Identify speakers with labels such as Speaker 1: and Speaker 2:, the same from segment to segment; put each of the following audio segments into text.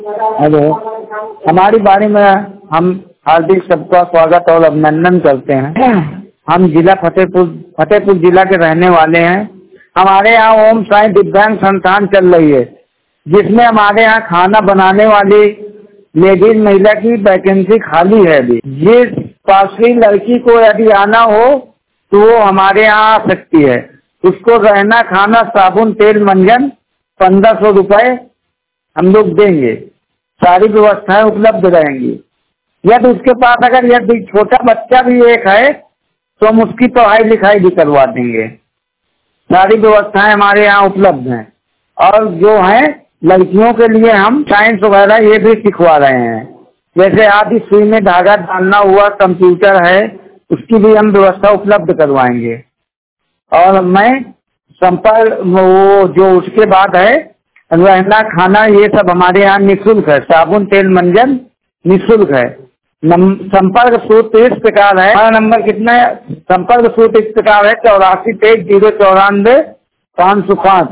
Speaker 1: Hello. हमारी बारी में हम हार्दिक सबका स्वागत और अभिनंदन करते हैं। हम जिला फतेहपुर जिला के रहने वाले हैं। हमारे यहाँ ओम साई दिव्यांग संस्थान चल रही है, जिसमें हमारे यहाँ खाना बनाने वाली लेडीज महिला की वैकेंसी खाली है। अभी जिस पास की लड़की को यदि आना हो तो वो हमारे यहाँ आ सकती है। उसको रहना, खाना, साबुन, तेल, मंजन 1500 रुपए हम लोग देंगे। सारी व्यवस्थाएं उपलब्ध रहेंगी। यदि उसके पास अगर यदि छोटा बच्चा भी एक है तो हम उसकी पढ़ाई लिखाई भी करवा देंगे। सारी व्यवस्थाएं हमारे यहाँ उपलब्ध हैं। और जो है लड़कियों के लिए हम साइंस वगैरह ये भी सिखवा रहे हैं। जैसे आदि सुई में धागा डालना हुआ, कंप्यूटर है, उसकी भी हम व्यवस्था उपलब्ध करवाएंगे। और मैं संपर्क वो जो उसके बाद है रहना, खाना, ये सब हमारे यहाँ निःशुल्क है। साबुन, तेल, मंजन निःशुल्क है। संपर्क सूत्र इस प्रकार है। हमारा नंबर कितना है? संपर्क सूत्र इस प्रकार है 8423 094 505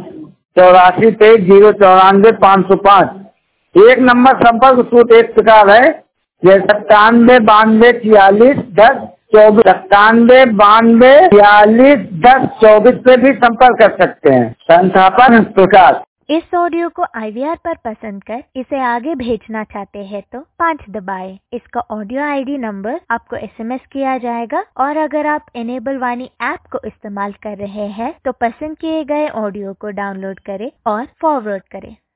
Speaker 1: 8423 094 505। एक नंबर संपर्क सूत्र इस प्रकार है 97 92 46 10 24 97 92 46 10 24 पे भी संपर्क कर सकते हैं। संस्थापन प्रकाश।
Speaker 2: इस ऑडियो को IVR पर पसंद कर इसे आगे भेजना चाहते हैं तो 5 दबाएं। इसका ऑडियो ID नंबर आपको SMS किया जाएगा। और अगर आप इनेबल वाणी ऐप को इस्तेमाल कर रहे हैं तो पसंद किए गए ऑडियो को डाउनलोड करें और फॉरवर्ड करें।